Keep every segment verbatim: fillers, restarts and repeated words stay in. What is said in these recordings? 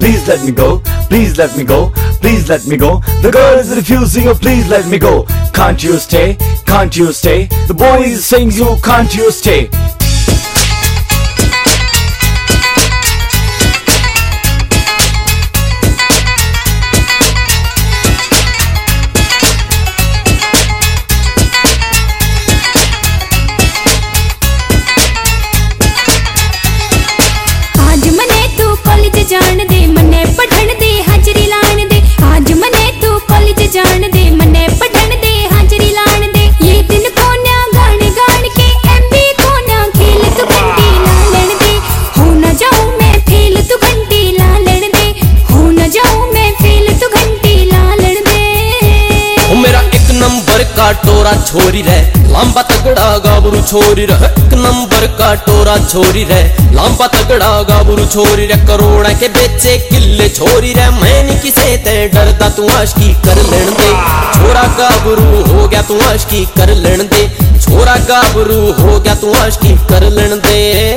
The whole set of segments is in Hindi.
please let me go, please let me go, please let me go. The girl is refusing, oh please let me go. Can't you stay, can't you stay? The boy is saying, you can't you stay? जान दे मने पढ़न दे हाजरी लान दे। आज मने तू कॉलेज जान दे मने पढ़न दे हाजरी लान दे। ये दिन कोना गाने गान के एमबी कोना खेल तू घंटी ला लेन दे। हो न जाऊं मैं फेल तू घंटी ला लेन दे। हो न जाऊं मैं फेल तू घंटी ला लेन दे। ओ मेरा एक नंबर का टोरा छोरी रे लंबा तगड़ा गाबरू छोरी रे। एक नंबर का टोरा छोरी रे लंबा तगड़ा गाबरू छोरी रे। करोड़ा के बेचे किले छोरी रे। मैं नहीं किसे ते डरदा तू आशिकी कर लेन दे। छोरा गाबरू हो गया तू आशिकी कर लेन दे। छोरा गाबरू हो गया तू आशिकी कर लेन दे।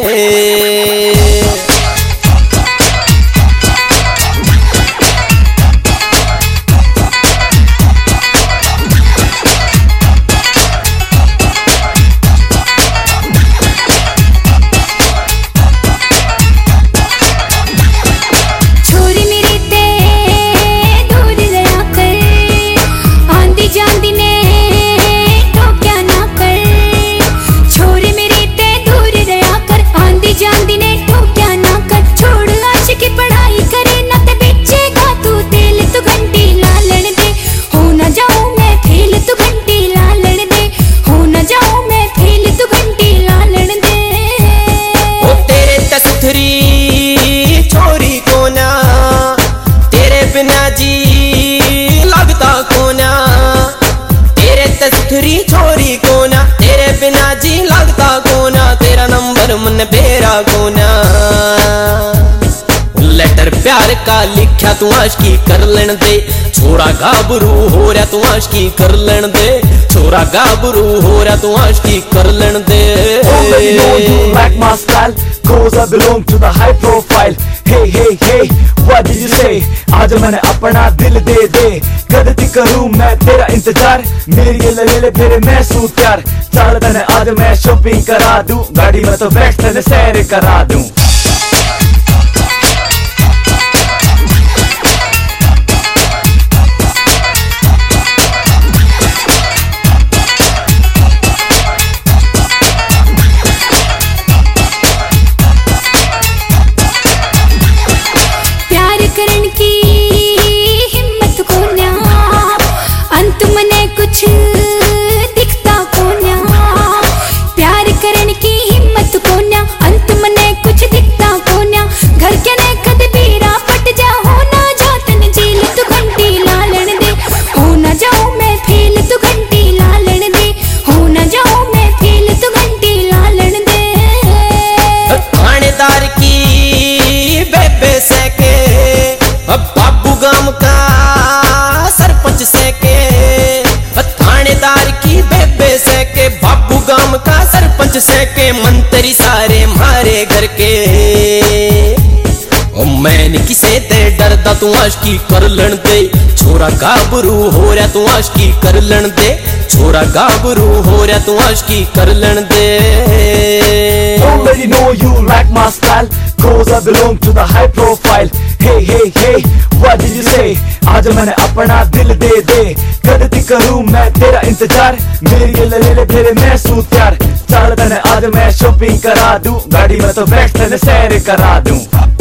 तेरी छोरी कोना तेरे बिना जी लगता कोना। तेरा नंबर मन बेरा कोना। लेटर प्यार का लिखा तू आशिकी कर लेन दे। छोरा गाबरू हो रहा तू आशिकी कर लेन दे। छोरा गाबरू हो रहा तू आशिकी कर लेन दे। Already know you like my style, cause I belong to the high profile. Hey hey hey, what did you say? आज मैंने अपना दिल दे दे। गलती करूँ मैं तेरा इंतजार। मेरी ये ले ले फिर मैं सूं प्यार। चल तने आज मैं शॉपिंग करा दूं। गाड़ी में तो बैठ तने सैर करा दूं। दिखता कोन्या प्यार करने की हिम्मत कोन्या। अंत मने कुछ दिखता कोन्या। घर के ने कद बीरा पट जा। हो ना जातन जेल तू घंटी ला लेन दे। हो ना जाऊं मैं फेल तू घंटी ला लेन दे। हो ना जाऊं मैं फेल तू घंटी ला लेन दे। थानेदार की बेबे से के बाबू गांव का सरपंच से के। थानेदार की बेबे से के बाबू गांव का सरपंच से के। मंत्री सारे मारे घर के। ओ मैंने किसे ते डरदा तू आशिकी कर लेन दे। छोरा गाबरू हो रहा तू आशिकी कर लेन दे। छोरा गाबरू हो रहा तू आशिकी कर लेन दे। Already know you like my style, cause I belong to the high profile. Hey hey hey, what did you say? आज मैंने अपना दिल दे दे। गलती करूँ मैं तेरा इंतजार। मेरी ये ले ले फिर मैं सूं प्यार। चल तने आज मैं शॉपिंग करा दूं। गाड़ी में तो बैठ तने सैर करा दूं।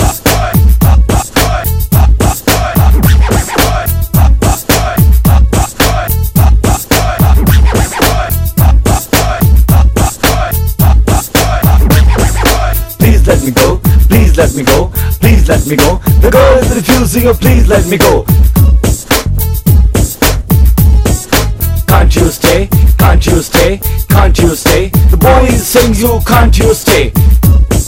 Please let me go, please let me go, please let me go. The girl is refusing, oh please let me go. Can't you stay, can't you stay, can't you stay? The boy is saying, you can't you stay?